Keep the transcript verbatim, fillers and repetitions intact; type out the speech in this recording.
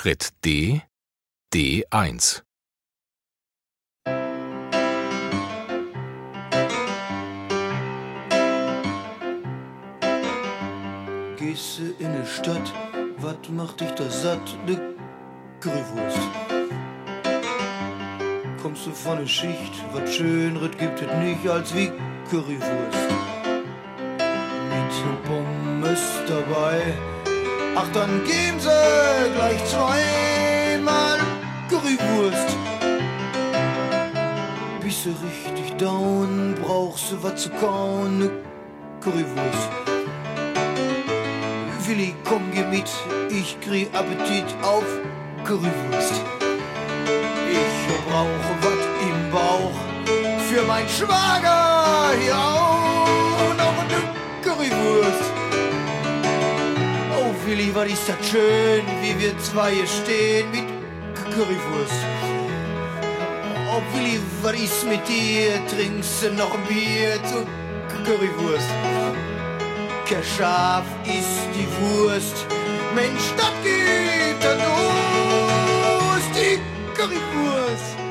Schritt D, D eins. Gehst du in die Stadt, wat macht dich da satt? Ne Currywurst. Kommst du von der Schicht, wat Schönres gibt es nicht als wie Currywurst. Mit Pommes dabei, ach dann geben sie gleich zweimal Currywurst. Bist du richtig down, brauchst du wat zu kauen, ne Currywurst. Willi, komm, geh mit, ich krieg Appetit auf Currywurst. Ich brauche wat im Bauch für mein Schwager, ja, noch eine Currywurst. Oh Willi, was ist das schön, wie wir zwei hier stehen mit Currywurst. Oh Willi, was ist mit dir, trinkst du noch ein Bier zu Currywurst. Kein Schaf ist die Wurst, Mensch, das geht dann los, die Currywurst.